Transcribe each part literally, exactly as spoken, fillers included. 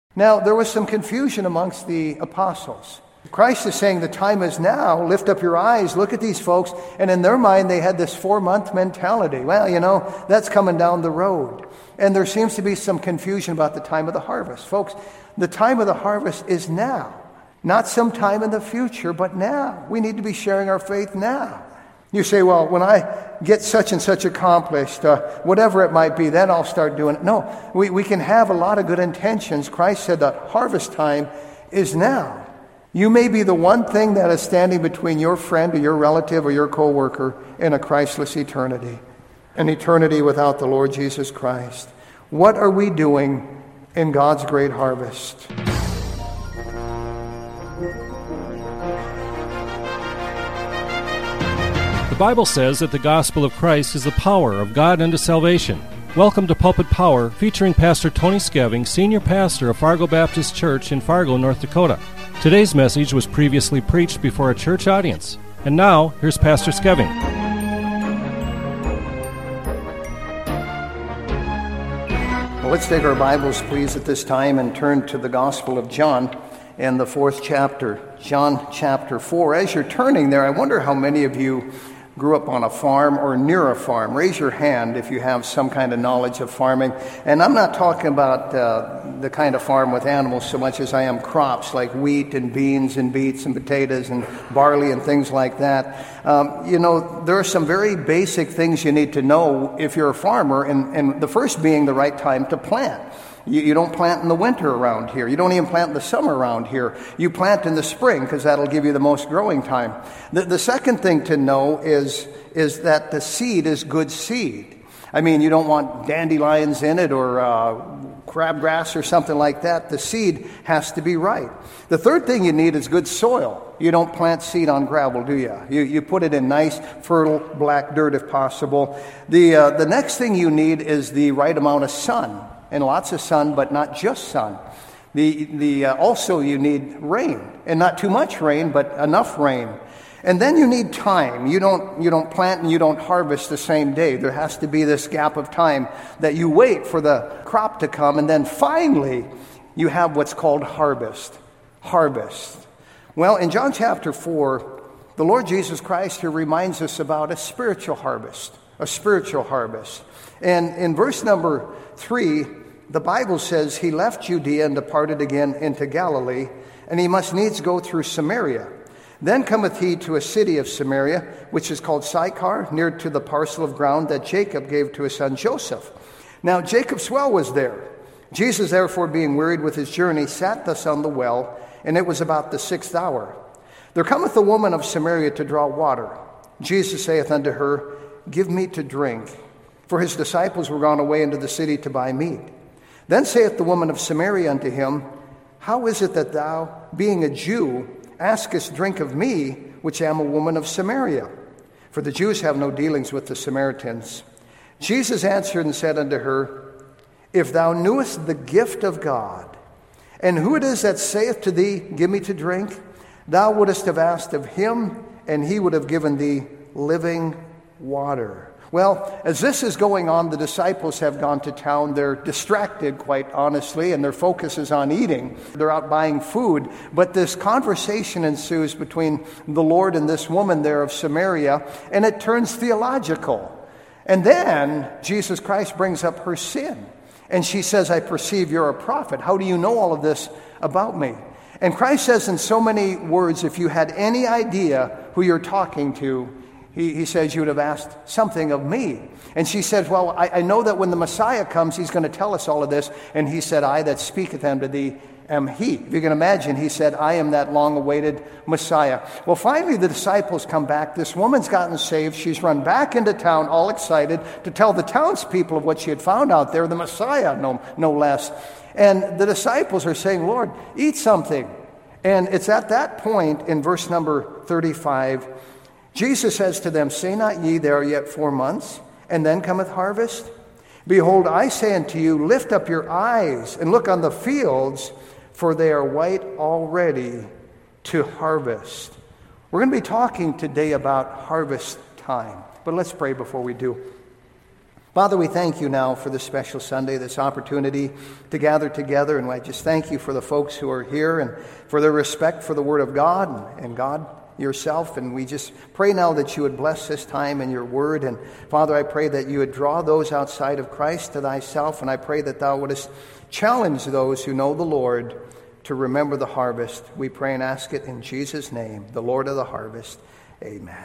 Now, there was some confusion amongst the apostles. Christ is saying the time is now. Lift up your eyes. Look at these folks. And in their mind, they had this four-month mentality. Well, you know, that's coming down the road. And there seems to be some confusion about the time of the harvest. Folks, the time of the harvest is now. Not sometime in the future, but now. We need to be sharing our faith now. You say, well, when I get such and such accomplished, uh, whatever it might be, then I'll start doing it. No, we, we can have a lot of good intentions. Christ said the harvest time is now. You may be the one thing that is standing between your friend or your relative or your co-worker and a Christless eternity, an eternity without the Lord Jesus Christ. What are we doing in God's great harvest? The Bible says that the gospel of Christ is the power of God unto salvation. Welcome to Pulpit Power, featuring Pastor Tony Skeving, Senior Pastor of Fargo Baptist Church in Fargo, North Dakota. Today's message was previously preached before a church audience. And now, here's Pastor Skeving. Well, let's take our Bibles, please, at this time and turn to the Gospel of John and the fourth chapter, John chapter four. As you're turning there, I wonder how many of you grew up on a farm or near a farm. Raise your hand if you have some kind of knowledge of farming. And I'm not talking about uh, the kind of farm with animals so much as I am crops like wheat and beans and beets and potatoes and barley and things like that. Um, you know, there are some very basic things you need to know if you're a farmer, and, and the first being the right time to plant. You, you don't plant in the winter around here. You don't even plant in the summer around here. You plant in the spring because that'll give you the most growing time. The, the second thing to know is, is that the seed is good seed. I mean, you don't want dandelions in it or uh, crabgrass or something like that. The seed has to be right. The third thing you need is good soil. You don't plant seed on gravel, do you? You, you put it in nice, fertile, black dirt if possible. The, uh, the next thing you need is the right amount of sun. And lots of sun, but not just sun. The the uh, also you need rain, and not too much rain, but enough rain. And then you need time. You don't you don't plant and you don't harvest the same day. There has to be this gap of time that you wait for the crop to come, and then finally you have what's called harvest. Harvest. Well, in John chapter four, the Lord Jesus Christ here reminds us about a spiritual harvest, a spiritual harvest. And in verse number three, the Bible says, he left Judea and departed again into Galilee, and he must needs go through Samaria. Then cometh he to a city of Samaria, which is called Sychar, near to the parcel of ground that Jacob gave to his son Joseph. Now Jacob's well was there. Jesus, therefore, being wearied with his journey, sat thus on the well, and it was about the sixth hour. There cometh a woman of Samaria to draw water. Jesus saith unto her, Give me to drink. For his disciples were gone away into the city to buy meat. Then saith the woman of Samaria unto him, How is it that thou, being a Jew, askest drink of me, which am a woman of Samaria? For the Jews have no dealings with the Samaritans. Jesus answered and said unto her, If thou knewest the gift of God, and who it is that saith to thee, Give me to drink, thou wouldest have asked of him, and he would have given thee living water. Well, as this is going on, the disciples have gone to town. They're distracted, quite honestly, and their focus is on eating. They're out buying food. But this conversation ensues between the Lord and this woman there of Samaria, and it turns theological. And then Jesus Christ brings up her sin. And she says, I perceive you're a prophet. How do you know all of this about me? And Christ says in so many words, if you had any idea who you're talking to, He, he says, you would have asked something of me. And she said, well, I, I know that when the Messiah comes, he's going to tell us all of this. And he said, I that speaketh unto thee am he. If you can imagine, he said, I am that long-awaited Messiah. Well, finally, the disciples come back. This woman's gotten saved. She's run back into town, all excited, to tell the townspeople of what she had found out there, the Messiah, no, no less. And the disciples are saying, Lord, eat something. And it's at that point in verse number thirty-five, Jesus says to them, Say not ye, there are yet four months, and then cometh harvest? Behold, I say unto you, lift up your eyes, and look on the fields, for they are white already to harvest. We're going to be talking today about harvest time, but let's pray before we do. Father, we thank you now for this special Sunday, this opportunity to gather together. And I just thank you for the folks who are here and for their respect for the Word of God and, and God yourself. And we just pray now that you would bless this time in your Word. And Father, I pray that you would draw those outside of Christ to thyself. And I pray that thou wouldest challenge those who know the Lord to remember the harvest. We pray and ask it in Jesus' name, the Lord of the harvest. Amen.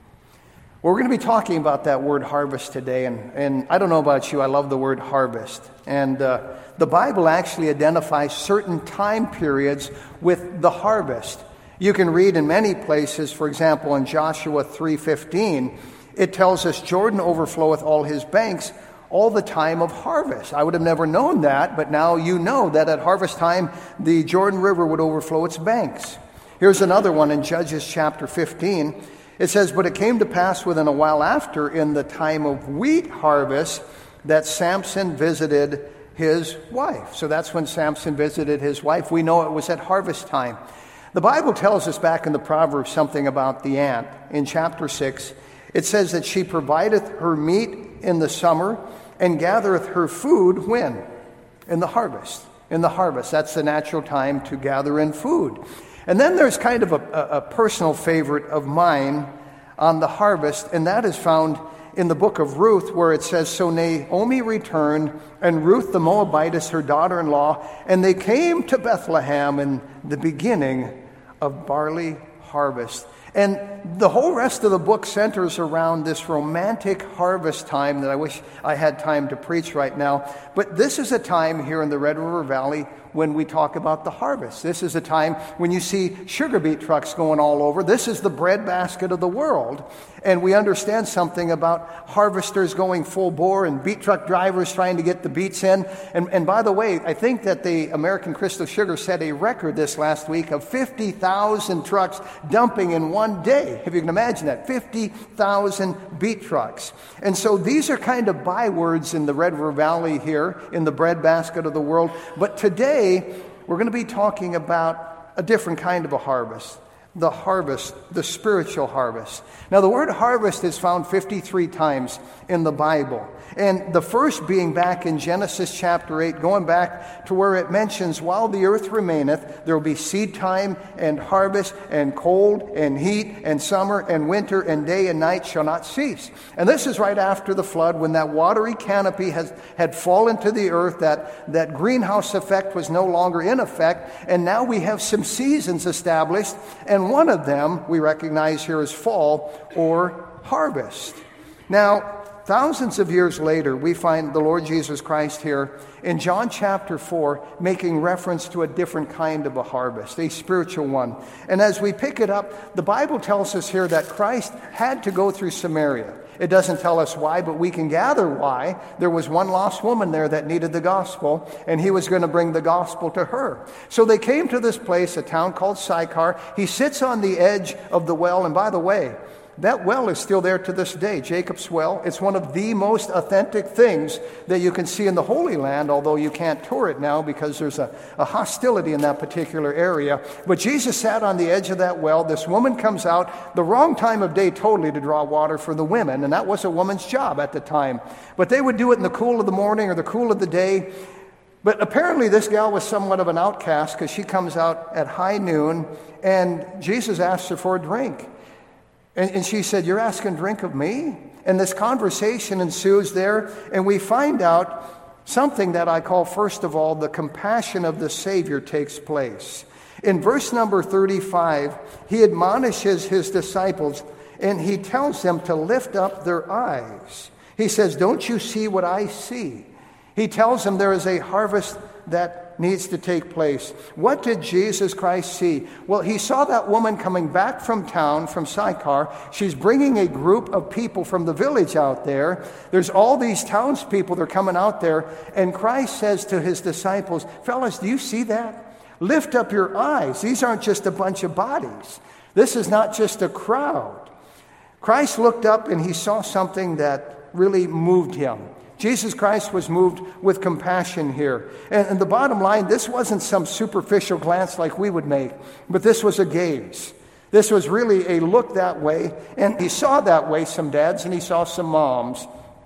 Well, we're going to be talking about that word harvest today, and, and I don't know about you, I love the word harvest. And uh, the Bible actually identifies certain time periods with the harvest. You can read in many places, for example, in Joshua three fifteen, it tells us Jordan overfloweth all his banks all the time of harvest. I would have never known that, but now you know that at harvest time, the Jordan River would overflow its banks. Here's another one in Judges chapter fifteen. It says, but it came to pass within a while after, in the time of wheat harvest, that Samson visited his wife. So that's when Samson visited his wife. We know it was at harvest time. The Bible tells us back in the Proverbs something about the ant. In chapter six, it says that she provideth her meat in the summer and gathereth her food when? In the harvest. In the harvest. That's the natural time to gather in food. And then there's kind of a, a, a personal favorite of mine on the harvest, and that is found in the book of Ruth, where it says, so Naomi returned, and Ruth the Moabitess, her daughter-in-law, and they came to Bethlehem in the beginning of barley harvest. And the whole rest of the book centers around this romantic harvest time that I wish I had time to preach right now. But this is a time here in the Red River Valley when we talk about the harvest. This is a time when you see sugar beet trucks going all over. This is the breadbasket of the world. And we understand something about harvesters going full bore and beet truck drivers trying to get the beets in. And, and by the way, I think that the American Crystal Sugar set a record this last week of fifty thousand trucks dumping in one day. If you can imagine that, fifty thousand beet trucks. And so these are kind of bywords in the Red River Valley here in the breadbasket of the world. But today, we're going to be talking about a different kind of a harvest. The harvest, the spiritual harvest. Now, the word harvest is found fifty-three times in the Bible. And the first being back in Genesis chapter eight, going back to where it mentions, while the earth remaineth, there will be seed time and harvest and cold and heat and summer and winter, and day and night shall not cease. And this is right after the flood, when that watery canopy has had fallen to the earth, that, that greenhouse effect was no longer in effect, and now we have some seasons established, and one of them we recognize here as fall or harvest. Now, thousands of years later, we find the Lord Jesus Christ here in John chapter four making reference to a different kind of a harvest, a spiritual one. And as we pick it up, the Bible tells us here that Christ had to go through Samaria. It doesn't tell us why, but we can gather why. There was one lost woman there that needed the gospel, and he was going to bring the gospel to her. So they came to this place, a town called Sychar. He sits on the edge of the well, and by the way, that well is still there to this day, Jacob's well. It's one of the most authentic things that you can see in the Holy Land, although you can't tour it now because there's a, a hostility in that particular area. But Jesus sat on the edge of that well. This woman comes out, the wrong time of day totally to draw water for the women, and that was a woman's job at the time. But they would do it in the cool of the morning or the cool of the day. But apparently this gal was somewhat of an outcast because she comes out at high noon, and Jesus asks her for a drink. And, and she said, "You're asking drink of me?" And this conversation ensues there, and we find out something that I call, first of all, the compassion of the Savior takes place. In verse number thirty-five, he admonishes his disciples, and he tells them to lift up their eyes. He says, "Don't you see what I see?" He tells them there is a harvest that needs to take place. What did Jesus Christ see? Well, he saw that woman coming back from town, from Sychar. She's bringing a group of people from the village out there. There's all these townspeople that are coming out there. And Christ says to his disciples, "Fellas, do you see that? Lift up your eyes. These aren't just a bunch of bodies. This is not just a crowd." Christ looked up and he saw something that really moved him. Jesus Christ was moved with compassion here. And, and the bottom line, this wasn't some superficial glance like we would make, but this was a gaze. This was really a look that way. And he saw that way some dads and he saw some moms.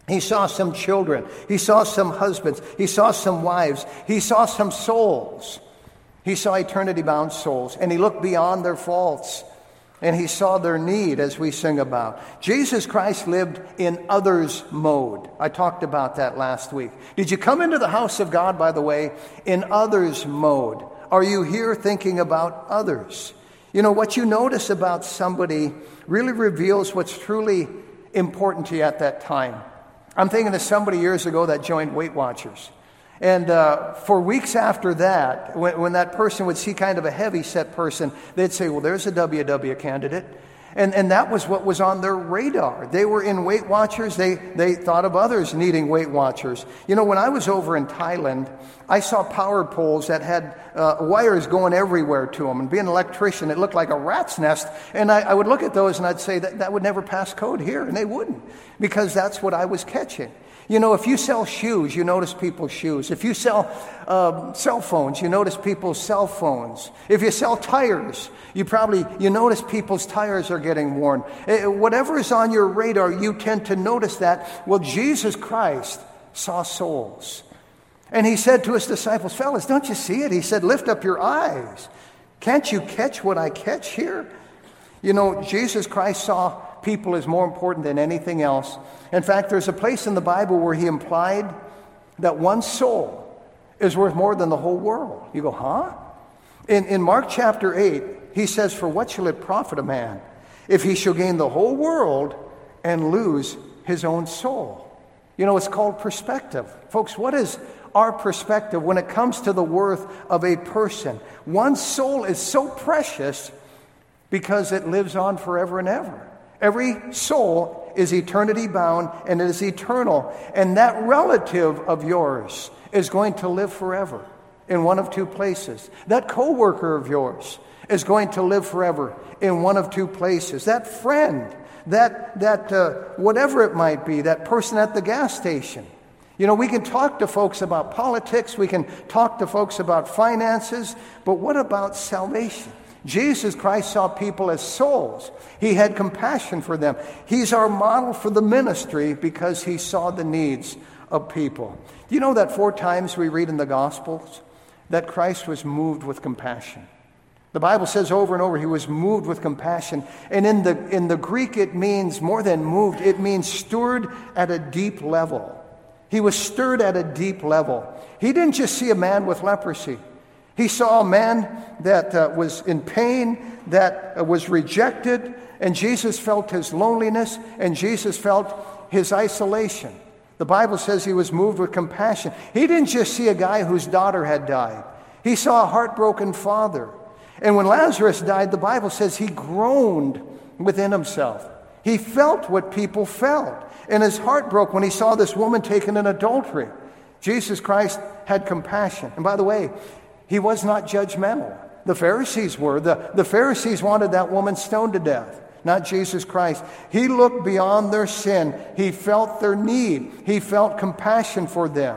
He saw some children. He saw some husbands. He saw some wives. He saw some souls. He saw eternity-bound souls, and he looked beyond their faults, and he saw their need, as we sing about. Jesus Christ lived in others mode. I talked about that last week. Did you come into the house of God, by the way, in others mode? Are you here thinking about others? You know, what you notice about somebody really reveals what's truly important to you at that time. I'm thinking of somebody years ago that joined Weight Watchers. And uh, for weeks after that, when, when that person would see kind of a heavy-set person, they'd say, well, there's a W W candidate. And, and that was what was on their radar. They were in Weight Watchers. They, they thought of others needing Weight Watchers. You know, when I was over in Thailand, I saw power poles that had uh, wires going everywhere to them. And being an electrician, it looked like a rat's nest. And I, I would look at those and I'd say, that, that would never pass code here. And they wouldn't, because that's what I was catching. You know, if you sell shoes, you notice people's shoes. If you sell uh, cell phones, you notice people's cell phones. If you sell tires, you probably, you notice people's tires are getting worn. Uh, whatever is on your radar, you tend to notice that. Well, Jesus Christ saw souls. And he said to his disciples, fellas, don't you see it? He said, lift up your eyes. Can't you catch what I catch here? You know, Jesus Christ saw people as more important than anything else. In fact, there's a place in the Bible where he implied that one soul is worth more than the whole world. You go, huh? In, in Mark chapter eight, he says, for what shall it profit a man if he shall gain the whole world and lose his own soul? You know, it's called perspective. Folks, what is our perspective when it comes to the worth of a person? One soul is so precious because it lives on forever and ever. Every soul is eternity bound and it is eternal. And that relative of yours is going to live forever in one of two places. That coworker of yours is going to live forever in one of two places. That friend, that, that uh, whatever it might be, that person at the gas station. You know, we can talk to folks about politics. We can talk to folks about finances. But what about salvation? Jesus Christ saw people as souls. He had compassion for them. He's our model for the ministry because he saw the needs of people. Do you know that four times we read in the Gospels that Christ was moved with compassion? The Bible says over and over he was moved with compassion. And in the, in the Greek it means more than moved. It means stirred at a deep level. He was stirred at a deep level. He didn't just see a man with leprosy. He saw a man that uh, was in pain, that uh, was rejected, and Jesus felt his loneliness, and Jesus felt his isolation. The Bible says he was moved with compassion. He didn't just see a guy whose daughter had died. He saw a heartbroken father. And when Lazarus died, the Bible says he groaned within himself. He felt what people felt. And his heart broke when he saw this woman taken in adultery. Jesus Christ had compassion. And by the way, he was not judgmental. The Pharisees were. The, the Pharisees wanted that woman stoned to death, not Jesus Christ. He looked beyond their sin. He felt their need. He felt compassion for them.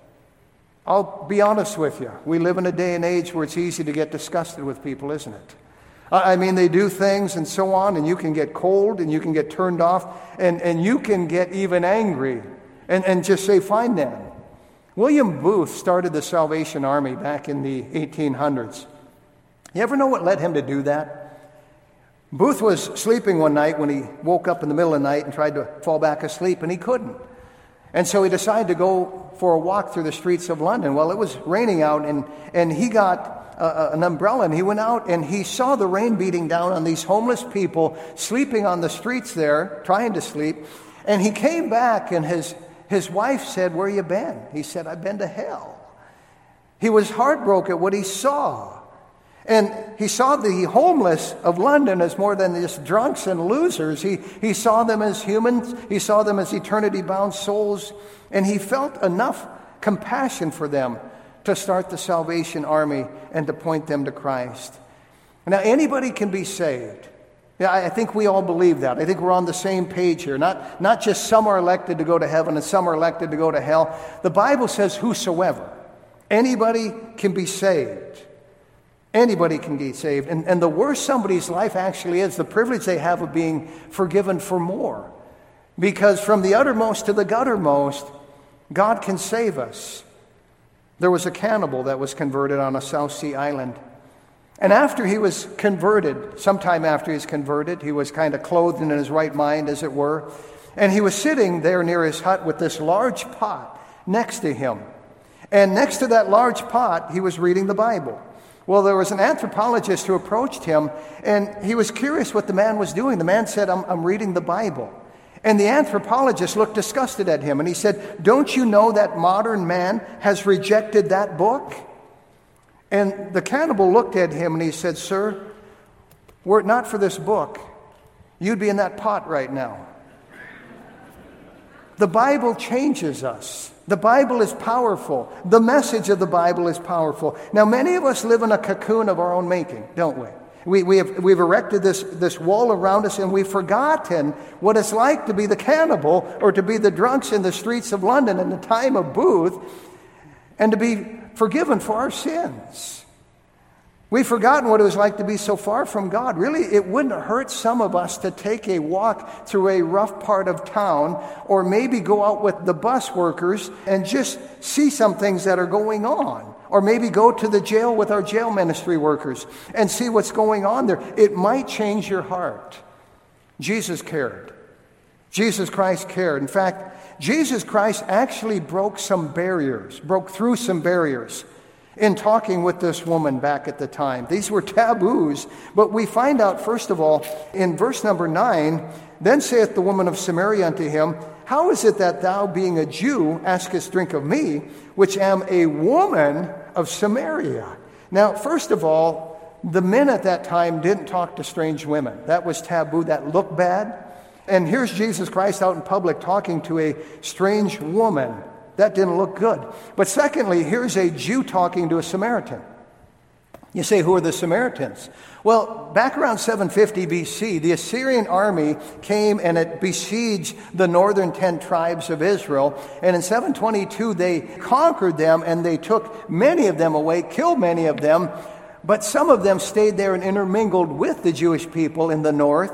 I'll be honest with you. We live in a day and age where it's easy to get disgusted with people, isn't it? I mean, they do things and so on, and you can get cold and you can get turned off, and, and you can get even angry and, and just say, fine then. William Booth started the Salvation Army back in the eighteen hundreds. You ever know what led him to do that? Booth was sleeping one night when he woke up in the middle of the night and tried to fall back asleep, and he couldn't. And so he decided to go for a walk through the streets of London. Well, it was raining out, and, and he got uh, an umbrella, and he went out, and he saw the rain beating down on these homeless people sleeping on the streets there, trying to sleep. And he came back, and his His wife said, where you been? He said, I've been to hell. He was heartbroken at what he saw. And he saw the homeless of London as more than just drunks and losers. He, he saw them as humans. He saw them as eternity-bound souls. And he felt enough compassion for them to start the Salvation Army and to point them to Christ. Now, anybody can be saved. Yeah, I think we all believe that. I think we're on the same page here. Not, not just some are elected to go to heaven and some are elected to go to hell. The Bible says whosoever. Anybody can be saved. Anybody can be saved. And, and the worse somebody's life actually is, the privilege they have of being forgiven for more. Because from the uttermost to the guttermost, God can save us. There was a cannibal that was converted on a South Sea island. And after he was converted, sometime after he was converted, he was kind of clothed in his right mind, as it were. And he was sitting there near his hut with this large pot next to him. And next to that large pot, he was reading the Bible. Well, there was an anthropologist who approached him, and he was curious what the man was doing. The man said, I'm, I'm reading the Bible. And the anthropologist looked disgusted at him, and he said, don't you know that modern man has rejected that book? And the cannibal looked at him, and he said, sir, were it not for this book, you'd be in that pot right now. The Bible changes us. The Bible is powerful. The message of the Bible is powerful. Now, many of us live in a cocoon of our own making, don't we? We, we have, we've erected this, this wall around us, and we've forgotten what it's like to be the cannibal or to be the drunks in the streets of London in the time of Booth and to be forgiven for our sins. We've forgotten what it was like to be so far from God. Really, it wouldn't hurt some of us to take a walk through a rough part of town or maybe go out with the bus workers and just see some things that are going on. Or maybe go to the jail with our jail ministry workers and see what's going on there. It might change your heart. Jesus cared. Jesus Christ cared. In fact, Jesus Christ actually broke some barriers, broke through some barriers in talking with this woman back at the time. These were taboos, but we find out, first of all, in verse number nine, then saith the woman of Samaria unto him, how is it that thou, being a Jew, askest drink of me, which am a woman of Samaria? Now, first of all, the men at that time didn't talk to strange women. That was taboo. That looked bad. And here's Jesus Christ out in public talking to a strange woman. That didn't look good. But secondly, here's a Jew talking to a Samaritan. You say, who are the Samaritans? Well, back around seven fifty B C, the Assyrian army came and it besieged the northern ten tribes of Israel. And in seven twenty-two, they conquered them and they took many of them away, killed many of them. But some of them stayed there and intermingled with the Jewish people in the north.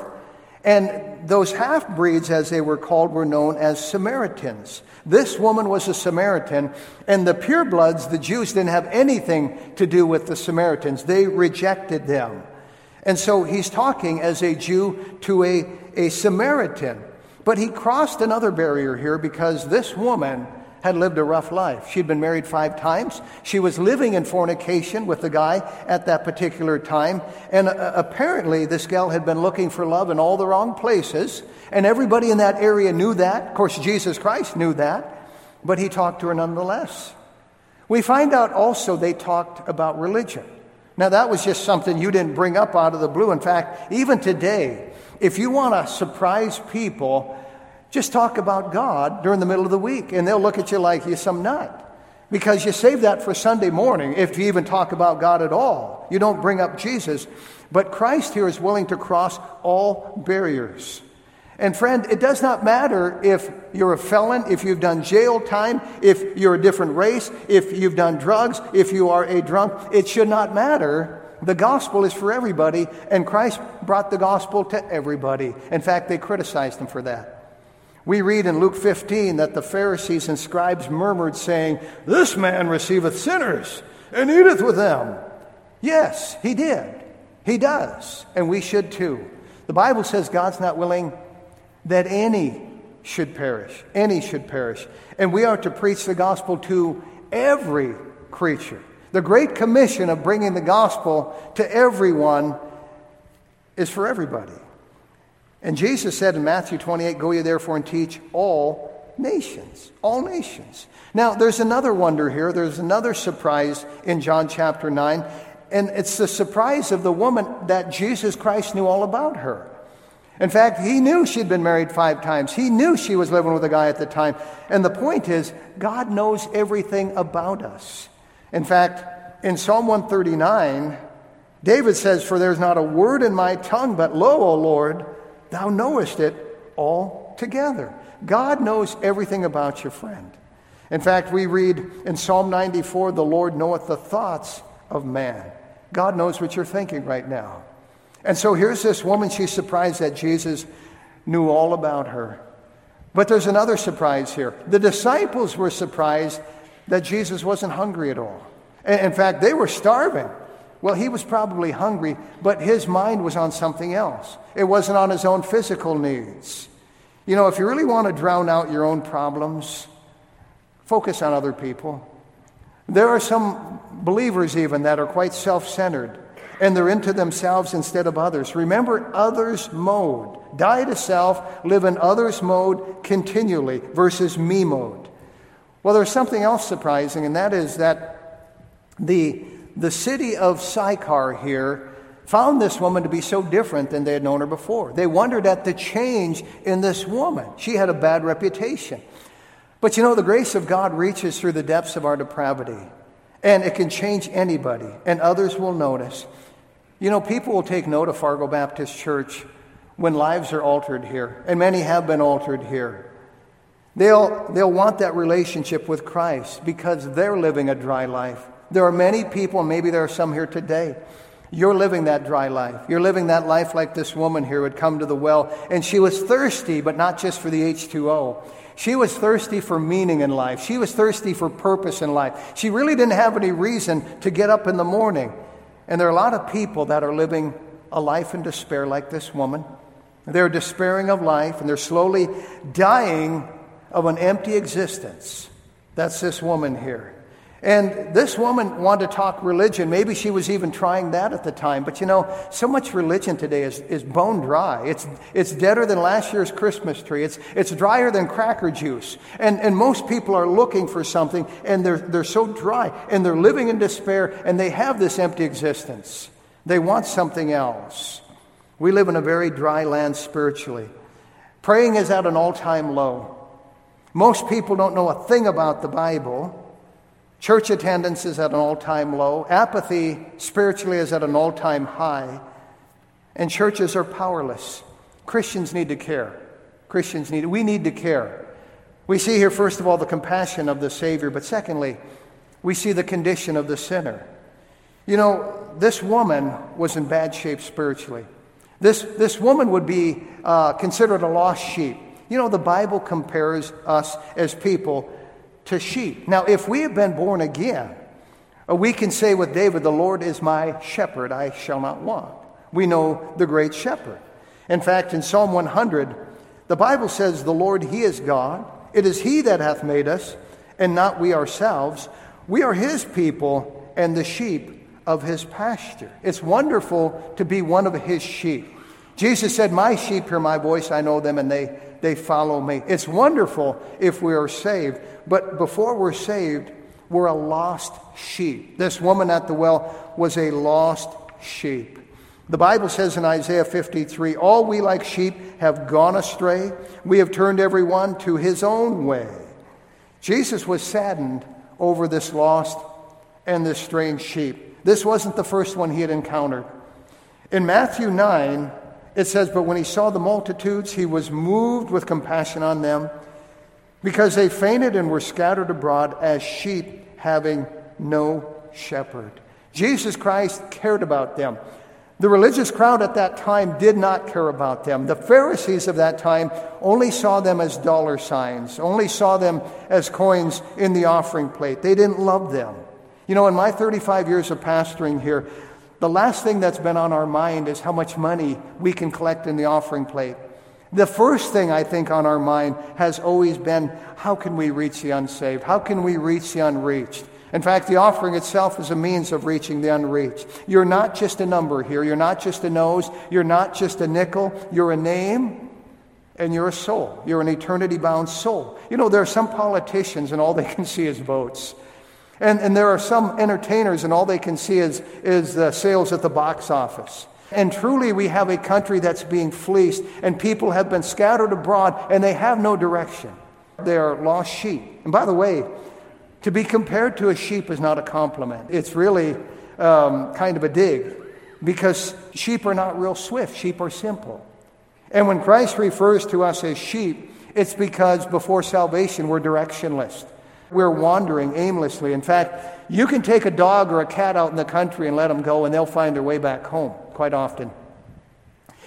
And those half-breeds, as they were called, were known as Samaritans. This woman was a Samaritan, and the purebloods, the Jews, didn't have anything to do with the Samaritans. They rejected them. And so he's talking as a Jew to a, a Samaritan. But he crossed another barrier here because this woman had lived a rough life. She'd been married five times. She was living in fornication with the guy at that particular time. And uh, apparently this gal had been looking for love in all the wrong places. And everybody in that area knew that. Of course, Jesus Christ knew that. But he talked to her nonetheless. We find out also they talked about religion. Now, that was just something you didn't bring up out of the blue. In fact, even today, if you want to surprise people, just talk about God during the middle of the week, and they'll look at you like you're some nut. Because you save that for Sunday morning, if you even talk about God at all. You don't bring up Jesus. But Christ here is willing to cross all barriers. And friend, it does not matter if you're a felon, if you've done jail time, if you're a different race, if you've done drugs, if you are a drunk. It should not matter. The gospel is for everybody, and Christ brought the gospel to everybody. In fact, they criticized him for that. We read in Luke fifteen that the Pharisees and scribes murmured, saying, this man receiveth sinners and eateth with them. Yes, he did. He does. And we should too. The Bible says God's not willing that any should perish. Any should perish. And we are to preach the gospel to every creature. The Great Commission of bringing the gospel to everyone is for everybody. And Jesus said in Matthew twenty-eight, go ye therefore and teach all nations. All nations. Now, there's another wonder here. There's another surprise in John chapter nine. And it's the surprise of the woman that Jesus Christ knew all about her. In fact, he knew she'd been married five times. He knew she was living with a guy at the time. And the point is, God knows everything about us. In fact, in Psalm one thirty-nine, David says, for there's not a word in my tongue, but lo, O Lord, thou knowest it altogether. God knows everything about your friend. In fact, we read in Psalm ninety-four, the Lord knoweth the thoughts of man. God knows what you're thinking right now. And so here's this woman, she's surprised that Jesus knew all about her. But there's another surprise here. The disciples were surprised that Jesus wasn't hungry at all. In fact, they were starving. Well, he was probably hungry, but his mind was on something else. It wasn't on his own physical needs. You know, if you really want to drown out your own problems, focus on other people. There are some believers even that are quite self-centered, and they're into themselves instead of others. Remember, others mode. Die to self, live in others mode continually versus me mode. Well, there's something else surprising, and that is that the, the city of Sychar here found this woman to be so different than they had known her before. They wondered at the change in this woman. She had a bad reputation. But you know, the grace of God reaches through the depths of our depravity, and it can change anybody, and others will notice. You know, people will take note of Fargo Baptist Church when lives are altered here, and many have been altered here. They'll, they'll want that relationship with Christ because they're living a dry life. There are many people, and maybe there are some here today, you're living that dry life. You're living that life like this woman here who had come to the well, and she was thirsty, but not just for the H two O. She was thirsty for meaning in life. She was thirsty for purpose in life. She really didn't have any reason to get up in the morning. And there are a lot of people that are living a life in despair like this woman. They're despairing of life, and they're slowly dying of an empty existence. That's this woman here. And this woman wanted to talk religion. Maybe she was even trying that at the time. But you know, so much religion today is, is bone dry. It's it's deader than last year's Christmas tree. It's it's drier than cracker juice. And and most people are looking for something, and they're they're so dry, and they're living in despair, and they have this empty existence. They want something else. We live in a very dry land spiritually. Praying is at an all-time low. Most people don't know a thing about the Bible. Church attendance is at an all-time low. Apathy spiritually is at an all-time high. And churches are powerless. Christians need to care. Christians need, we need to care. We see here, first of all, the compassion of the Savior. But secondly, we see the condition of the sinner. You know, this woman was in bad shape spiritually. This, this woman would be uh, considered a lost sheep. You know, the Bible compares us as people to sheep. Now, if we have been born again, we can say with David, the Lord is my shepherd, I shall not want. We know the great shepherd. In fact, in Psalm one hundred, the Bible says, the Lord, He is God. It is He that hath made us, and not we ourselves. We are His people and the sheep of His pasture. It's wonderful to be one of His sheep. Jesus said, my sheep hear my voice, I know them, and they, they follow me. It's wonderful if we are saved. But before we're saved, we're a lost sheep. This woman at the well was a lost sheep. The Bible says in Isaiah fifty-three, all we like sheep have gone astray. We have turned every one to his own way. Jesus was saddened over this lost and this strange sheep. This wasn't the first one he had encountered. In Matthew nine, it says, but when he saw the multitudes, he was moved with compassion on them, because they fainted and were scattered abroad as sheep having no shepherd. Jesus Christ cared about them. The religious crowd at that time did not care about them. The Pharisees of that time only saw them as dollar signs, only saw them as coins in the offering plate. They didn't love them. You know, in my thirty-five years of pastoring here, the last thing that's been on our mind is how much money we can collect in the offering plate. The first thing I think on our mind has always been, how can we reach the unsaved? How can we reach the unreached? In fact, the offering itself is a means of reaching the unreached. You're not just a number here. You're not just a nose. You're not just a nickel. You're a name, and you're a soul. You're an eternity-bound soul. You know, there are some politicians, and all they can see is votes. And, and there are some entertainers, and all they can see is, is uh, sales at the box office. And truly, we have a country that's being fleeced, and people have been scattered abroad, and they have no direction. They are lost sheep. And by the way, to be compared to a sheep is not a compliment. It's really um, kind of a dig, because sheep are not real swift. Sheep are simple. And when Christ refers to us as sheep, it's because before salvation, we're directionless. We're wandering aimlessly. In fact, you can take a dog or a cat out in the country and let them go, and they'll find their way back home quite often.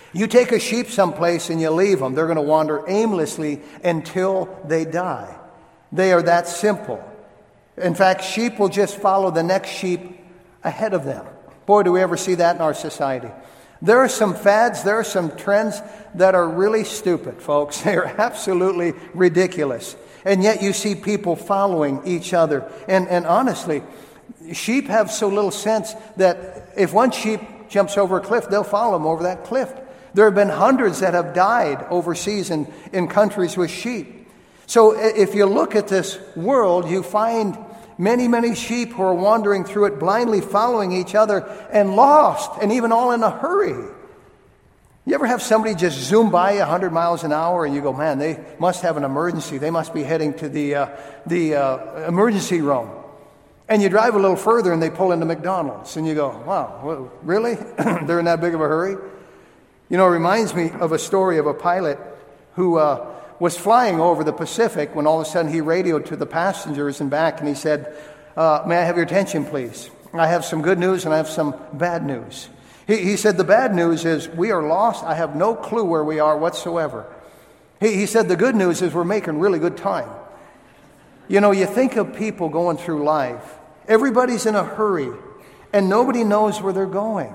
You take a sheep someplace and you leave them, they're going to wander aimlessly until they die. They are that simple. In fact, sheep will just follow the next sheep ahead of them. Boy, do we ever see that in our society. There are some fads, there are some trends that are really stupid, folks. They are absolutely ridiculous. And yet you see people following each other. And, and honestly, sheep have so little sense that if one sheep jumps over a cliff, they'll follow him over that cliff. There have been hundreds that have died overseas in, in countries with sheep. So if you look at this world, you find many, many sheep who are wandering through it, blindly following each other and lost, and even all in a hurry. You ever have somebody just zoom by you one hundred miles an hour and you go, man, they must have an emergency. They must be heading to the, uh, the uh, emergency room. And you drive a little further and they pull into McDonald's. And you go, wow, really? They're in that big of a hurry? You know, it reminds me of a story of a pilot who uh, was flying over the Pacific when all of a sudden he radioed to the passengers and back and he said, uh, may I have your attention, please? I have some good news and I have some bad news. He, he said, the bad news is we are lost. I have no clue where we are whatsoever. He, he said, the good news is we're making really good time. You know, you think of people going through life. Everybody's in a hurry and nobody knows where they're going.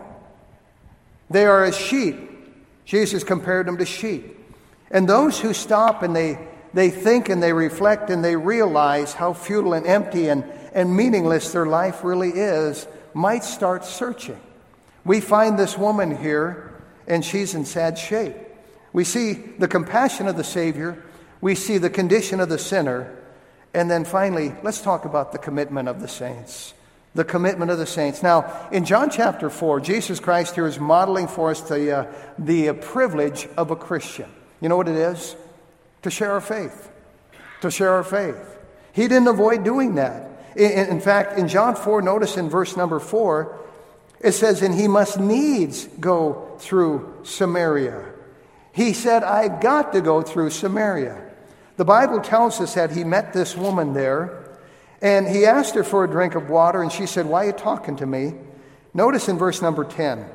They are as sheep. Jesus compared them to sheep. And those who stop and they, they think and they reflect and they realize how futile and empty and, and meaningless their life really is might start searching. We find this woman here, and she's in sad shape. We see the compassion of the Savior. We see the condition of the sinner. And then finally, let's talk about the commitment of the saints. The commitment of the saints. Now, in John chapter four, Jesus Christ here is modeling for us the, uh, the uh, privilege of a Christian. You know what it is? To share our faith. To share our faith. He didn't avoid doing that. In, in fact, in John four, notice in verse number four, it says, and he must needs go through Samaria. He said, I've got to go through Samaria. The Bible tells us that he met this woman there, and he asked her for a drink of water, and she said, why are you talking to me? Notice in verse number ten.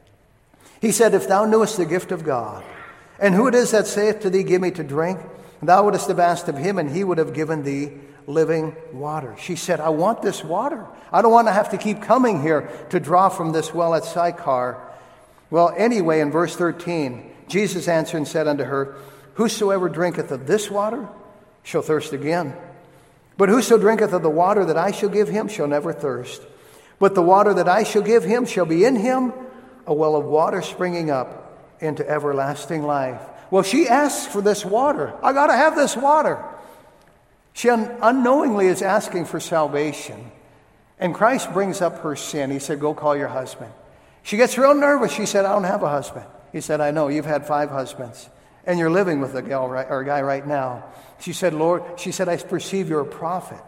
He said, if thou knewest the gift of God, and who it is that saith to thee, give me to drink, thou wouldest have asked of him, and he would have given thee living water. She said, I want this water. I don't want to have to keep coming here to draw from this well at Sychar. Well, anyway, in verse thirteen, Jesus answered and said unto her, whosoever drinketh of this water shall thirst again. But whoso drinketh of the water that I shall give him shall never thirst. But the water that I shall give him shall be in him a well of water springing up into everlasting life. Well, she asks for this water. I got to have this water. She un- unknowingly is asking for salvation. And Christ brings up her sin. He said, go call your husband. She gets real nervous. She said, I don't have a husband. He said, I know. You've had five husbands. And you're living with a gal right, or a guy right now. She said, Lord, she said, I perceive you're a prophet.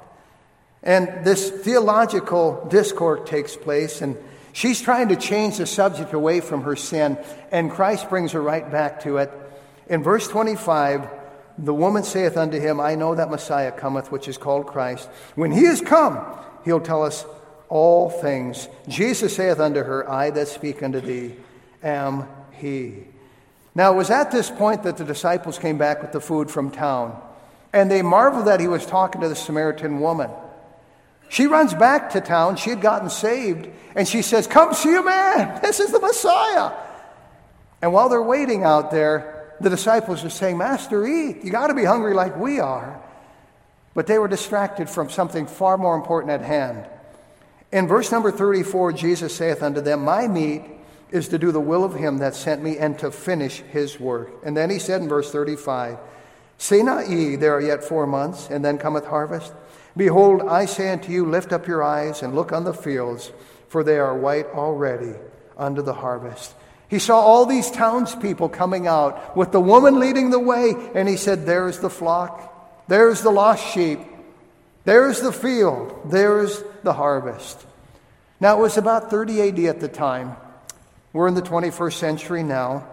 And this theological discourse takes place, and she's trying to change the subject away from her sin, and Christ brings her right back to it. In verse twenty-five, the woman saith unto him, I know that Messiah cometh, which is called Christ. When he is come, he'll tell us all things. Jesus saith unto her, I that speak unto thee am he. Now, it was at this point that the disciples came back with the food from town, and they marveled that he was talking to the Samaritan woman. She runs back to town. She had gotten saved, and she says, come see a man. This is the Messiah. And while they're waiting out there, the disciples are saying, Master, eat. You got to be hungry like we are. But they were distracted from something far more important at hand. In verse number thirty-four, Jesus saith unto them, my meat is to do the will of him that sent me and to finish his work. And then he said in verse thirty-five, say not ye, there are yet four months, and then cometh harvest? Behold, I say unto you, lift up your eyes and look on the fields, for they are white already unto the harvest. He saw all these townspeople coming out with the woman leading the way, and he said, there's the flock, there's the lost sheep, there's the field, there's the harvest. Now, it was about thirty A D at the time. We're in the twenty-first century now.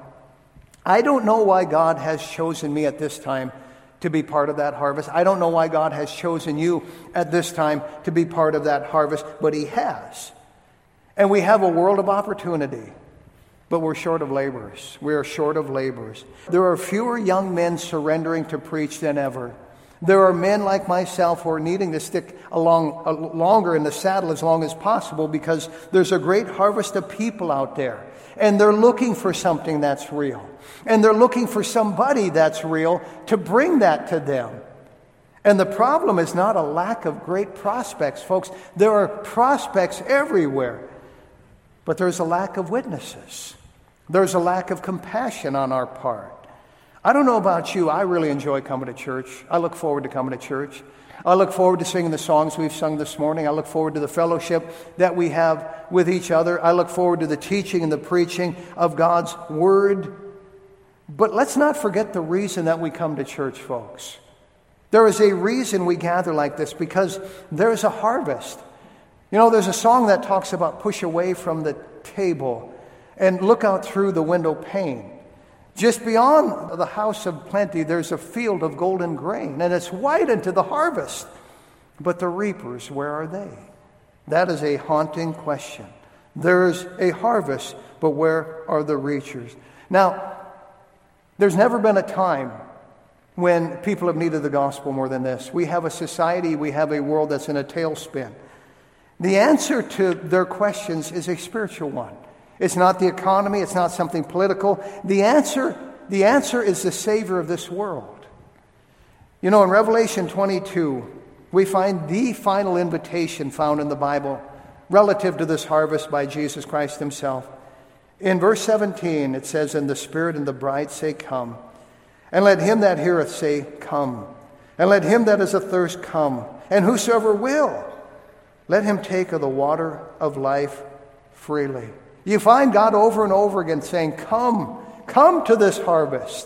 I don't know why God has chosen me at this time to be part of that harvest. I don't know why God has chosen you at this time to be part of that harvest, but he has. And we have a world of opportunity. but we're short of laborers. We are short of laborers. There are fewer young men surrendering to preach than ever. There are men like myself who are needing to stick along uh, longer in the saddle as long as possible because there's a great harvest of people out there. And they're looking for something that's real. And they're looking for somebody that's real to bring that to them. And the problem is not a lack of great prospects, folks. There are prospects everywhere. But there's a lack of witnesses. There's a lack of compassion on our part. I don't know about you, I really enjoy coming to church. I look forward to coming to church. I look forward to singing the songs we've sung this morning. I look forward to the fellowship that we have with each other. I look forward to the teaching and the preaching of God's Word. But let's not forget the reason that we come to church, folks. There is a reason we gather like this, because there is a harvest. You know, there's a song that talks about push away from the table and look out through the window pane. Just beyond the house of plenty, there's a field of golden grain, and it's white unto the harvest. But the reapers, where are they? That is a haunting question. There's a harvest, but where are the reapers? Now, there's never been a time when people have needed the gospel more than this. We have a society, we have a world that's in a tailspin. The answer to their questions is a spiritual one. It's not the economy. It's not something political. The answer, the answer is the Savior of this world. You know, in Revelation twenty-two, we find the final invitation found in the Bible relative to this harvest by Jesus Christ himself. In verse seventeen, it says, "And the Spirit and the bride say, Come. And let him that heareth say, Come. And let him that is athirst come. And whosoever will, let him take of the water of life freely." You find God over and over again saying, come, come to this harvest.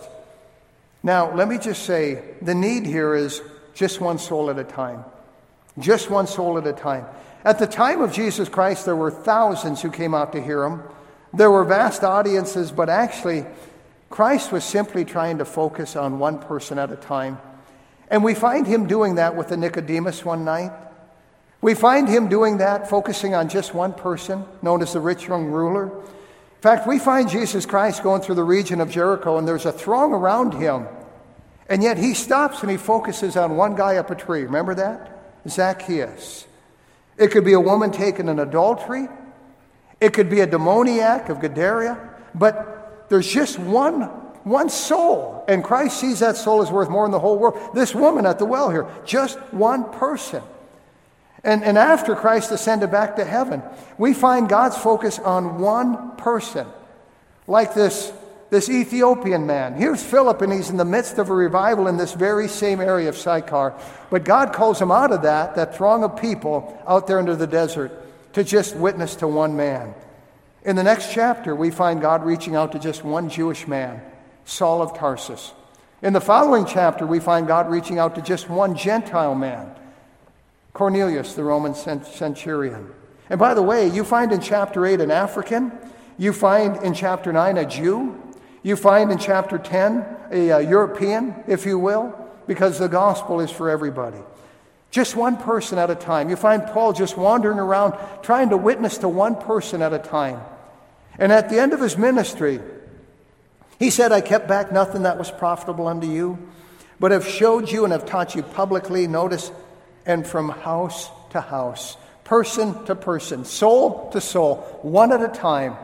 Now, let me just say, the need here is just one soul at a time. Just one soul at a time. At the time of Jesus Christ, there were thousands who came out to hear him. There were vast audiences, but actually, Christ was simply trying to focus on one person at a time. And we find him doing that with the Nicodemus one night. We find him doing that, focusing on just one person, known as the rich young ruler. In fact, we find Jesus Christ going through the region of Jericho, and there's a throng around him. And yet he stops and he focuses on one guy up a tree. Remember that? Zacchaeus. It could be a woman taken in adultery. It could be a demoniac of Gadara. But there's just one, one soul. And Christ sees that soul is worth more than the whole world. This woman at the well here, just one person. And, and after Christ ascended back to heaven, we find God's focus on one person. Like this, this Ethiopian man. Here's Philip, and he's in the midst of a revival in this very same area of Sychar. But God calls him out of that, that throng of people out there into the desert, to just witness to one man. In the next chapter, we find God reaching out to just one Jewish man, Saul of Tarsus. In the following chapter, we find God reaching out to just one Gentile man, Cornelius, the Roman centurion. And by the way, you find in chapter eight an African. You find in chapter nine a Jew. You find in chapter ten a, a European, if you will, because the gospel is for everybody. Just one person at a time. You find Paul just wandering around trying to witness to one person at a time. And at the end of his ministry, he said, "I kept back nothing that was profitable unto you, but have showed you and have taught you publicly," notice, "and from house to house," person to person, soul to soul, one at a time.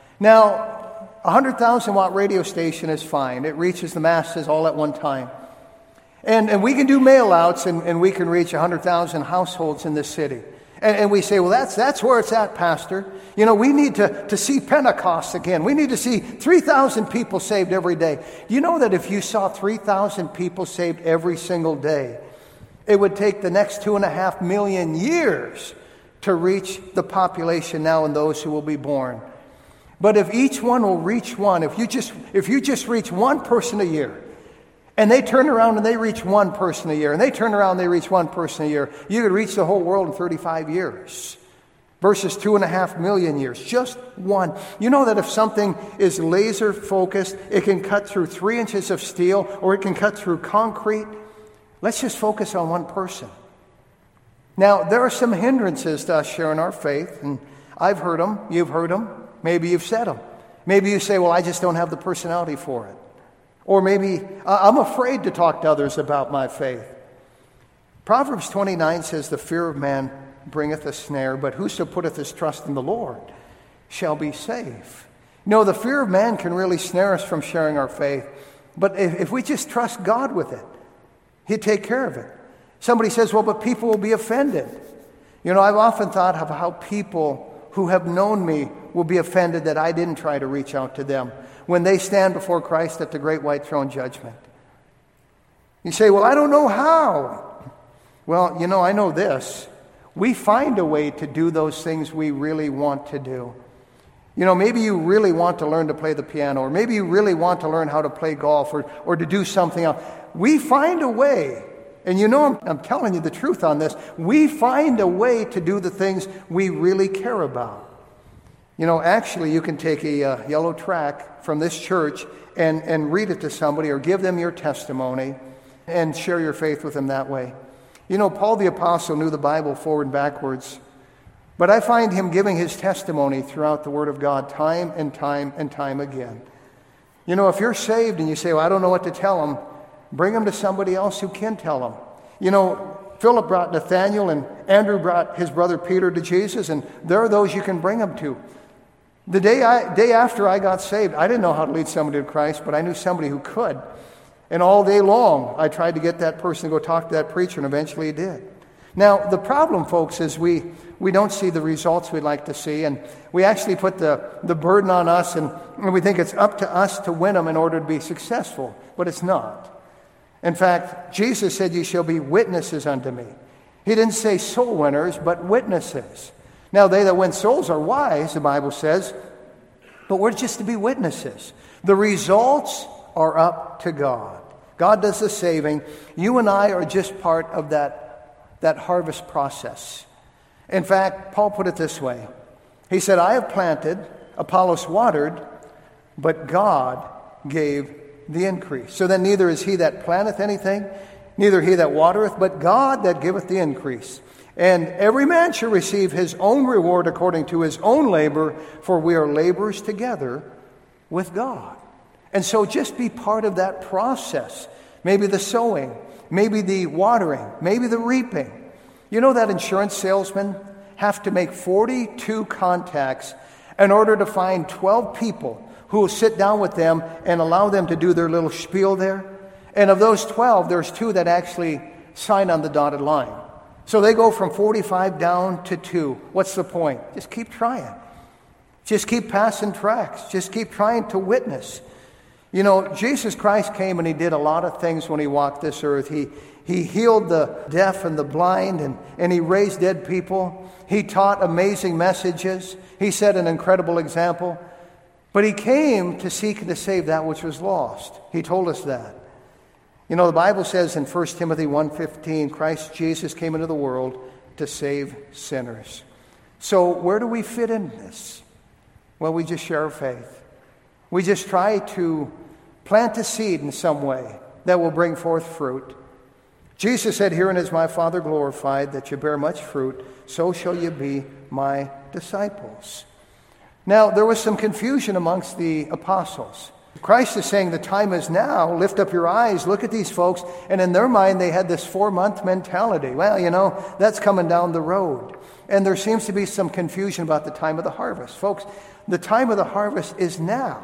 Now, a one hundred thousand watt radio station is fine. It reaches the masses all at one time. And, and we can do mail-outs, and, and we can reach one hundred thousand households in this city. And, and we say, well, that's that's where it's at, Pastor. You know, we need to, to see Pentecost again. We need to see three thousand people saved every day. Do you know that if you saw three thousand people saved every single day, it would take the next two and a half million years to reach the population now and those who will be born? But if each one will reach one, if you just if you just reach one person a year, and they turn around and they reach one person a year, and they turn around and they reach one person a year, you could reach the whole world in thirty-five years versus two and a half million years. Just one. You know that if something is laser focused, it can cut through three inches of steel, or it can cut through concrete. Let's just focus on one person. Now, there are some hindrances to us sharing our faith, and I've heard them, you've heard them, maybe you've said them. Maybe you say, well, I just don't have the personality for it. Or maybe I'm afraid to talk to others about my faith. Proverbs twenty-nine says, the fear of man bringeth a snare, but whoso putteth his trust in the Lord shall be safe. You know, the fear of man can really snare us from sharing our faith. But if, if we just trust God with it, He'd take care of it. Somebody says, well, but people will be offended. You know, I've often thought of how people who have known me will be offended that I didn't try to reach out to them when they stand before Christ at the great white throne judgment. You say, well, I don't know how. Well, you know, I know this. We find a way to do those things we really want to do. You know, maybe you really want to learn to play the piano, or maybe you really want to learn how to play golf, or, or to do something else. We find a way, and you know I'm, I'm telling you the truth on this, we find a way to do the things we really care about. You know, actually, you can take a uh, yellow tract from this church and, and read it to somebody, or give them your testimony and share your faith with them that way. You know, Paul the Apostle knew the Bible forward and backwards, but I find him giving his testimony throughout the Word of God time and time and time again. You know, if you're saved and you say, well, I don't know what to tell them, bring them to somebody else who can tell them. You know, Philip brought Nathanael, and Andrew brought his brother Peter to Jesus, and there are those you can bring them to. The day, I, day after I got saved, I didn't know how to lead somebody to Christ, but I knew somebody who could. And all day long, I tried to get that person to go talk to that preacher, and eventually he did. Now, the problem, folks, is we, we don't see the results we'd like to see, and we actually put the, the burden on us, and, and we think it's up to us to win them in order to be successful, but it's not. In fact, Jesus said, "Ye shall be witnesses unto me." He didn't say soul winners, but witnesses. Now, they that win souls are wise, the Bible says, but we're just to be witnesses. The results are up to God. God does the saving. You and I are just part of that, that harvest process. In fact, Paul put it this way. He said, I have planted, Apollos watered, but God gave the increase. So then neither is he that planteth anything, neither he that watereth, but God that giveth the increase. And every man shall receive his own reward according to his own labor, for we are laborers together with God. And so just be part of that process. Maybe the sowing, maybe the watering, maybe the reaping. You know that insurance salesmen have to make forty-two contacts in order to find twelve people who will sit down with them and allow them to do their little spiel there. And of those twelve, there's two that actually sign on the dotted line. So they go from forty-five down to two. What's the point? Just keep trying. Just keep passing tracts. Just keep trying to witness. You know, Jesus Christ came and he did a lot of things when he walked this earth. He he healed the deaf and the blind, and, and he raised dead people. He taught amazing messages. He set an incredible example. But he came to seek and to save that which was lost. He told us that. You know, the Bible says in First Timothy one fifteen, Christ Jesus came into the world to save sinners. So where do we fit in this? Well, we just share our faith. We just try to plant a seed in some way that will bring forth fruit. Jesus said, herein is my Father glorified, that you bear much fruit, so shall you be my disciples. Now, there was some confusion amongst the apostles. Christ is saying the time is now. Lift up your eyes. Look at these folks. And in their mind, they had this four-month mentality. Well, you know, that's coming down the road. And there seems to be some confusion about the time of the harvest. Folks, the time of the harvest is now.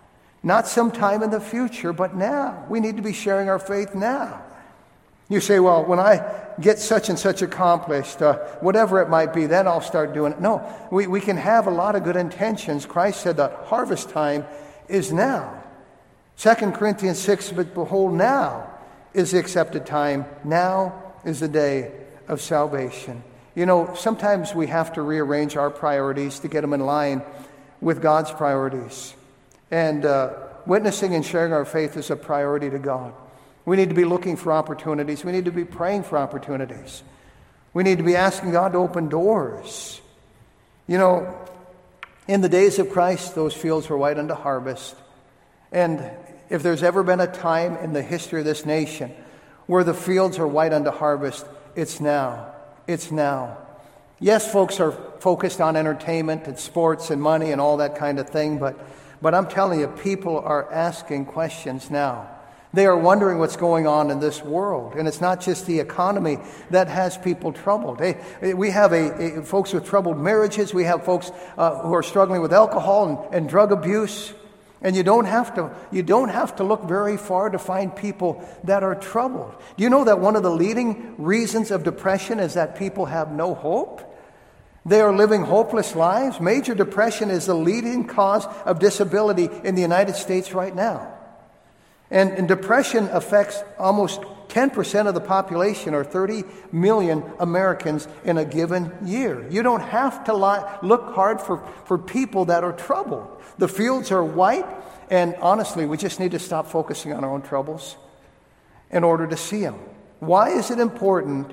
Not sometime in the future, but now. We need to be sharing our faith now. You say, well, when I get such and such accomplished, uh, whatever it might be, then I'll start doing it. No, we, we can have a lot of good intentions. Christ said that harvest time is now. Second Corinthians six, but behold, now is the accepted time. Now is the day of salvation. You know, sometimes we have to rearrange our priorities to get them in line with God's priorities. And uh, witnessing and sharing our faith is a priority to God. We need to be looking for opportunities. We need to be praying for opportunities. We need to be asking God to open doors. You know, in the days of Christ, those fields were white unto harvest. And if there's ever been a time in the history of this nation where the fields are white unto harvest, it's now. It's now. Yes, folks are focused on entertainment and sports and money and all that kind of thing, but But I'm telling you, people are asking questions now. They are wondering what's going on in this world. And it's not just the economy that has people troubled. Hey, we have a, a, folks with troubled marriages. We have folks uh, who are struggling with alcohol and, and drug abuse. And you don't have to you don't have to look very far to find people that are troubled. Do you know that one of the leading reasons of depression is that people have no hope? They are living hopeless lives. Major depression is the leading cause of disability in the United States right now. And, and depression affects almost ten percent of the population, or thirty million Americans in a given year. You don't have to lie, look hard for, for people that are troubled. The fields are white, and honestly, we just need to stop focusing on our own troubles in order to see them. Why is it important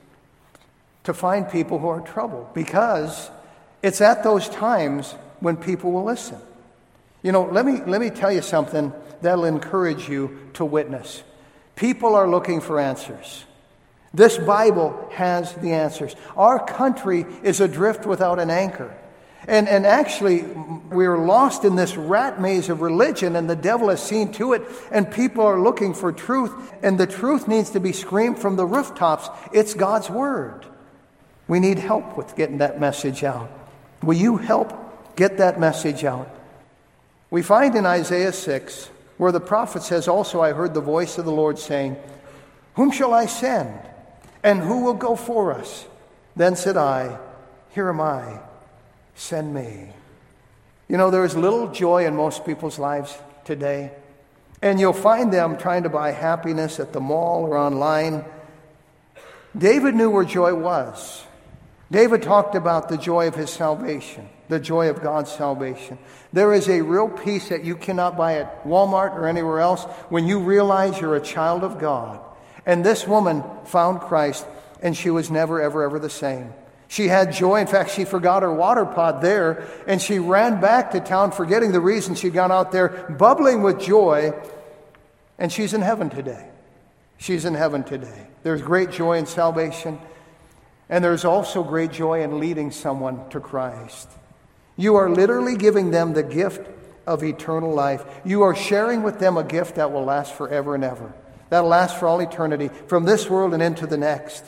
to find people who are troubled? Because it's at those times when people will listen. You know, let me let me tell you something that'll encourage you to witness. People are looking for answers. This Bible has the answers. Our country is adrift without an anchor. And, and actually, we're lost in this rat maze of religion, and the devil has seen to it, and people are looking for truth, and the truth needs to be screamed from the rooftops. It's God's Word. We need help with getting that message out. Will you help get that message out? We find in Isaiah six, where the prophet says, "Also I heard the voice of the Lord saying, Whom shall I send? And who will go for us? Then said I, Here am I, send me." You know, there is little joy in most people's lives today. And you'll find them trying to buy happiness at the mall or online. David knew where joy was. David talked about the joy of his salvation, the joy of God's salvation. There is a real peace that you cannot buy at Walmart or anywhere else when you realize you're a child of God. And this woman found Christ, and she was never, ever, ever the same. She had joy. In fact, she forgot her water pot there, and she ran back to town, forgetting the reason she'd gone out there, bubbling with joy. And she's in heaven today. She's in heaven today. There's great joy in salvation. And there's also great joy in leading someone to Christ. You are literally giving them the gift of eternal life. You are sharing with them a gift that will last forever and ever. That will last for all eternity, from this world and into the next.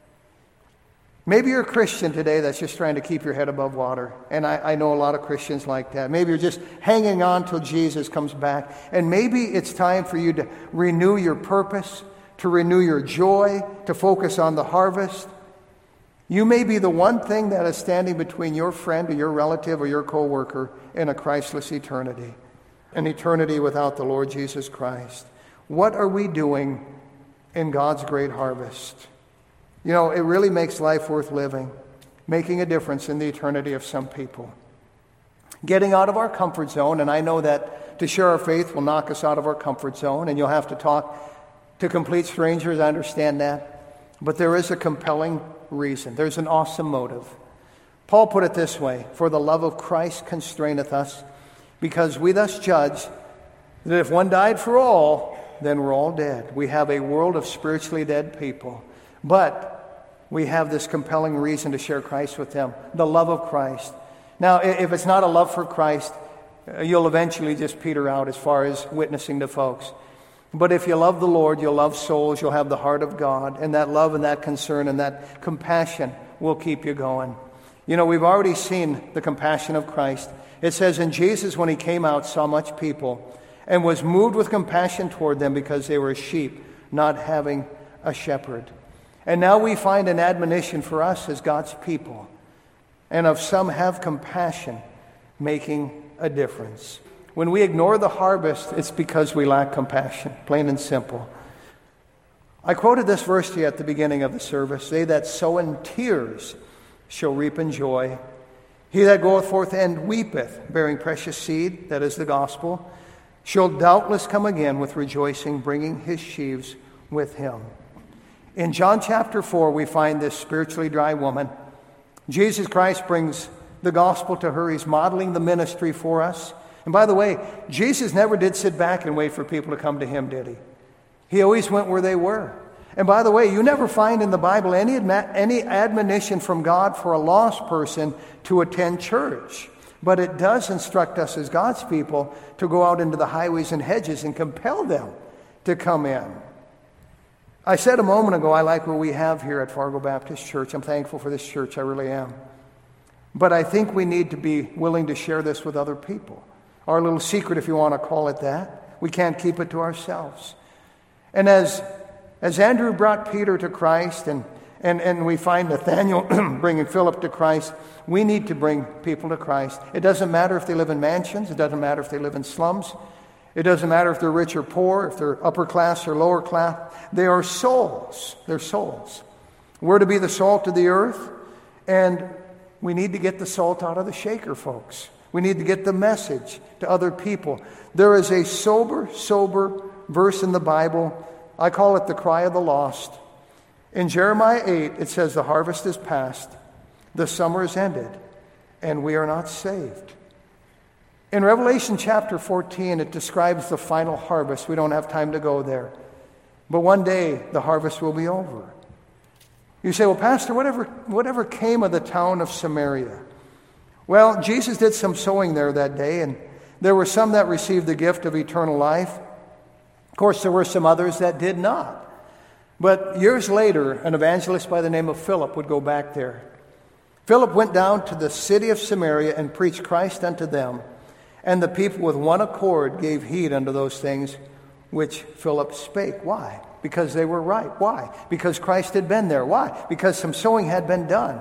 Maybe you're a Christian today that's just trying to keep your head above water. And I, I know a lot of Christians like that. Maybe you're just hanging on till Jesus comes back. And maybe it's time for you to renew your purpose, to renew your joy, to focus on the harvest. You may be the one thing that is standing between your friend or your relative or your co-worker and a Christless eternity, an eternity without the Lord Jesus Christ. What are we doing in God's great harvest? You know, it really makes life worth living, making a difference in the eternity of some people. Getting out of our comfort zone, and I know that to share our faith will knock us out of our comfort zone, and you'll have to talk to complete strangers, I understand that. But there is a compelling reason. There's an awesome motive. Paul put it this way: "For the love of Christ constraineth us, because we thus judge that if one died for all, then we're all dead." We have a world of spiritually dead people. But we have this compelling reason to share Christ with them, the love of Christ. Now, if it's not a love for Christ, you'll eventually just peter out as far as witnessing to folks. But if you love the Lord, you'll love souls, you'll have the heart of God, and that love and that concern and that compassion will keep you going. You know, we've already seen the compassion of Christ. It says, "And Jesus, when he came out, saw much people, and was moved with compassion toward them, because they were sheep, not having a shepherd." And now we find an admonition for us as God's people. "And of some have compassion, making a difference." When we ignore the harvest, it's because we lack compassion, plain and simple. I quoted this verse to you at the beginning of the service: "They that sow in tears shall reap in joy. He that goeth forth and weepeth, bearing precious seed," that is the gospel, "shall doubtless come again with rejoicing, bringing his sheaves with him." In John chapter four, we find this spiritually dry woman. Jesus Christ brings the gospel to her. He's modeling the ministry for us. And by the way, Jesus never did sit back and wait for people to come to him, did he? He always went where they were. And by the way, you never find in the Bible any, any admonition from God for a lost person to attend church. But it does instruct us as God's people to go out into the highways and hedges and compel them to come in. I said a moment ago, I like what we have here at Fargo Baptist Church. I'm thankful for this church, I really am. But I think we need to be willing to share this with other people. Our little secret, if you want to call it that. We can't keep it to ourselves. And as, as Andrew brought Peter to Christ, and, and, and we find Nathaniel bringing Philip to Christ, we need to bring people to Christ. It doesn't matter if they live in mansions. It doesn't matter if they live in slums. It doesn't matter if they're rich or poor, if they're upper class or lower class. They are souls. They're souls. We're to be the salt of the earth, and we need to get the salt out of the shaker, folks. We need to get the message to other people. There is a sober, sober verse in the Bible. I call it the cry of the lost. In Jeremiah eight, it says, the harvest is past, the summer is ended, and we are not saved. In Revelation chapter fourteen, it describes the final harvest. We don't have time to go there. But one day, the harvest will be over. You say, well, Pastor, whatever, whatever came of the town of Samaria? Well, Jesus did some sowing there that day, and there were some that received the gift of eternal life. Of course, there were some others that did not. But years later, an evangelist by the name of Philip would go back there. Philip went down to the city of Samaria and preached Christ unto them. And the people with one accord gave heed unto those things which Philip spake. Why? Because they were right. Why? Because Christ had been there. Why? Because some sowing had been done.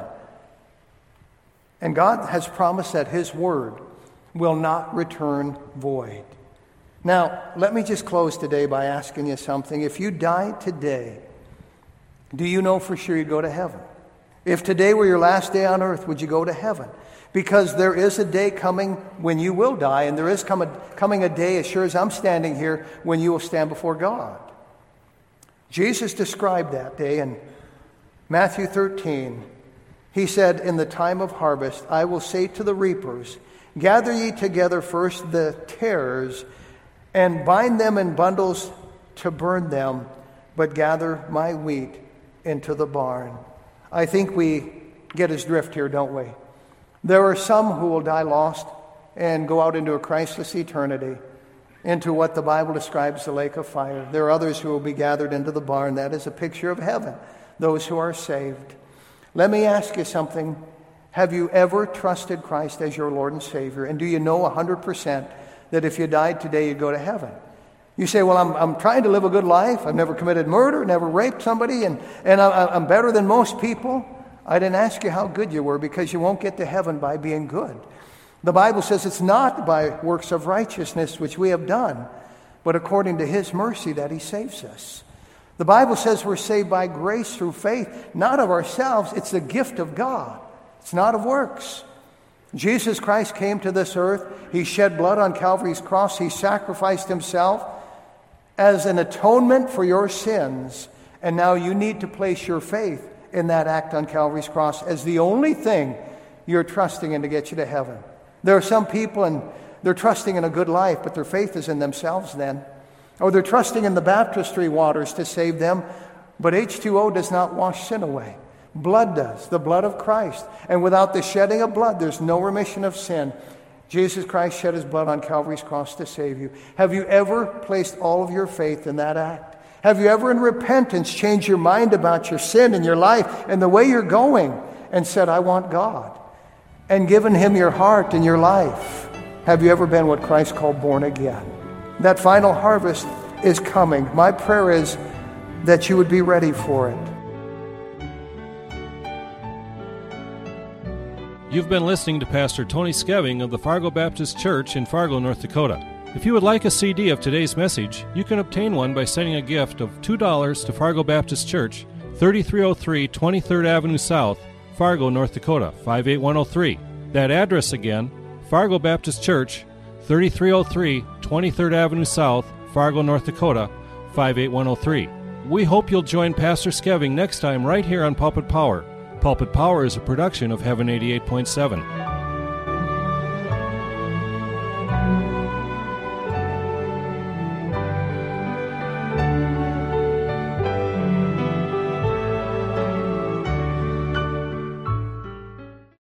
And God has promised that His word will not return void. Now, let me just close today by asking you something. If you died today, do you know for sure you'd go to heaven? If today were your last day on earth, would you go to heaven? Because there is a day coming when you will die, and there is come a, coming a day, as sure as I'm standing here, when you will stand before God. Jesus described that day in Matthew thirteen. He said, in the time of harvest, I will say to the reapers, gather ye together first the tares, and bind them in bundles to burn them, but gather my wheat into the barn. I think we get his drift here, don't we? There are some who will die lost and go out into a Christless eternity, into what the Bible describes the lake of fire. There are others who will be gathered into the barn. That is a picture of heaven, those who are saved. Let me ask you something. Have you ever trusted Christ as your Lord and Savior? And do you know one hundred percent that if you died today, you'd go to heaven? You say, well, I'm, I'm trying to live a good life. I've never committed murder, never raped somebody, and, and I, I'm better than most people. I didn't ask you how good you were, because you won't get to heaven by being good. The Bible says it's not by works of righteousness which we have done, but according to His mercy that He saves us. The Bible says we're saved by grace through faith, not of ourselves. It's the gift of God. It's not of works. Jesus Christ came to this earth. He shed blood on Calvary's cross. He sacrificed Himself as an atonement for your sins. And now you need to place your faith in that act on Calvary's cross as the only thing you're trusting in to get you to heaven. There are some people, and they're trusting in a good life, but their faith is in themselves then. Or they're trusting in the baptistry waters to save them, but H two O does not wash sin away. Blood does, the blood of Christ. And without the shedding of blood, there's no remission of sin. Jesus Christ shed His blood on Calvary's cross to save you. Have you ever placed all of your faith in that act? Have you ever in repentance changed your mind about your sin and your life and the way you're going and said, I want God, and given Him your heart and your life? Have you ever been what Christ called born again? That final harvest is coming. My prayer is that you would be ready for it. You've been listening to Pastor Tony Skeving of the Fargo Baptist Church in Fargo, North Dakota. If you would like a C D of today's message, you can obtain one by sending a gift of two dollars to Fargo Baptist Church, thirty-three oh three twenty-third Avenue South, Fargo, North Dakota, five eight one oh three. That address again, Fargo Baptist Church, thirty-three oh three twenty-third Avenue South, Fargo, North Dakota, five eight one oh three. We hope you'll join Pastor Skeving next time right here on Pulpit Power. Pulpit Power is a production of Heaven eighty-eight point seven.